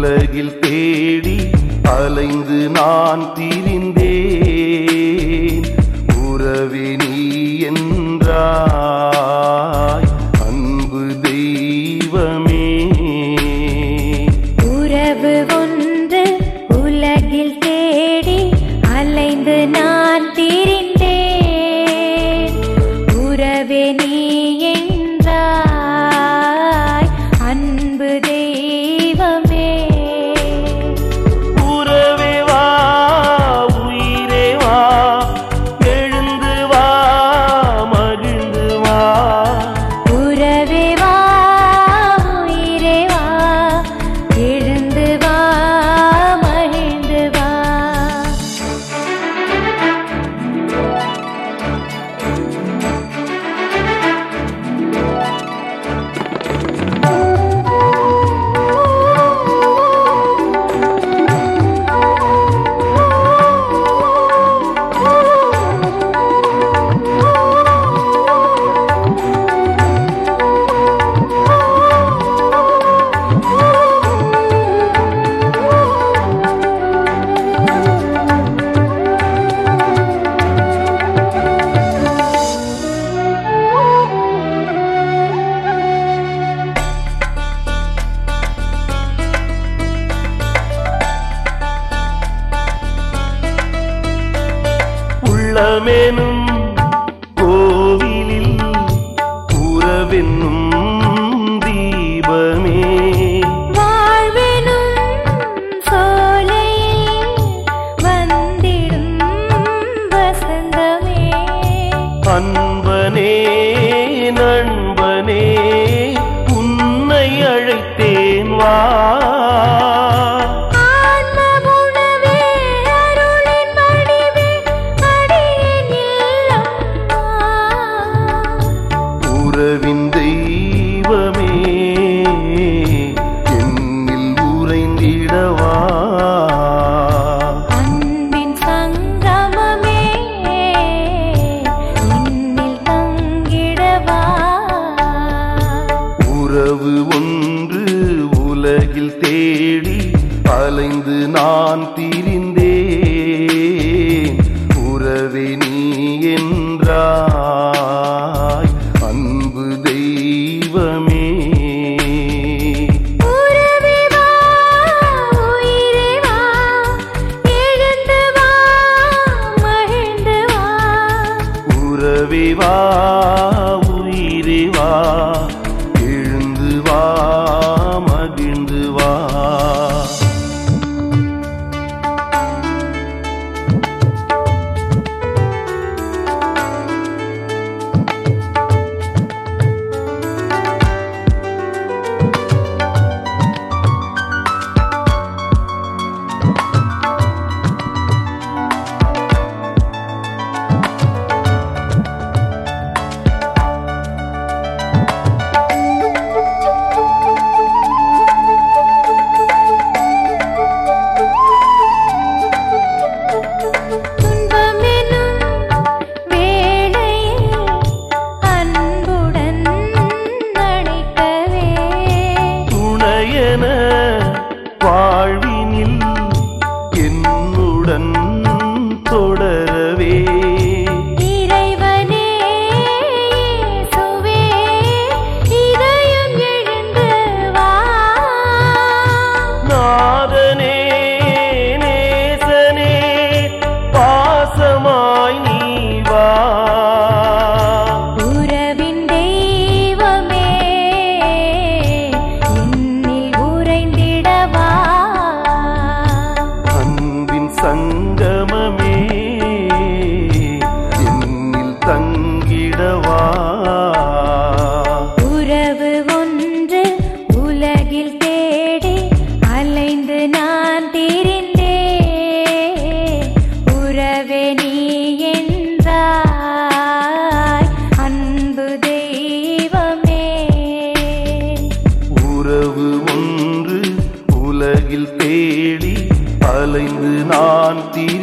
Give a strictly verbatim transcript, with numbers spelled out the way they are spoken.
உலகில் தேடி அலைந்து நான் திரிந்தேன். உறவே நீ என்றாய் அன்பு தெய்வமே. உறவு ஒன்று உலகில் தேடி அலைந்து நான் திரிந்தேன். உறவே நீ என்றாய் அன்பு தெய்வமே. உறவே வா உயிரே வா எழுந்து வா மகிழ்ந்து வா. உறவே வா உயிரே வா எழுந்து வா மகிழ்ந்து வா. உள்ளமெனும் கோவிலில் உறவென்னும் தீபமே. வாழ்வெனும் சோலையில் வந்திடும் வசந்தமே. அன்பனே நண்பனே உன்னை அழைத்தேன் வா. உறவின் தெய்வமே என்னில் உறைந்திடவா. அன்பின் சங்கமமே என்னில் தங்கிடவா. உறவு ஒன்று உலகில் தேடி அலைந்து நான் திரிந்தேன். உறவே நீ என்றாய் அன்பு தெய்வமே. உறவே வா உயிரே வா எழுந்து வா மகிழ்ந்து வா. உறவே வா உயிரே வா எழுந்து வா மகிழ்ந்து வா. வாழ்வினில் என்னுடன் தொடரவே. இறைவனே இயேசுவே இதயம் எழுந்து வா. நாதனே நேசனே பாசமாய் நீ வா. உறவின் தெய்வமே என்னில் உறைந்திடவா. அன்பின் சங்கமமே என்னில் தங்கிடவா. உறவு ஒன்று உலகில் தேடி அலைந்து நான் திரிந்தேன். உறவே நீ என்றாய் அன்பு தெய்வமே. உறவு ஒன்று உலகில் தேடி அலைந்து நான் திரி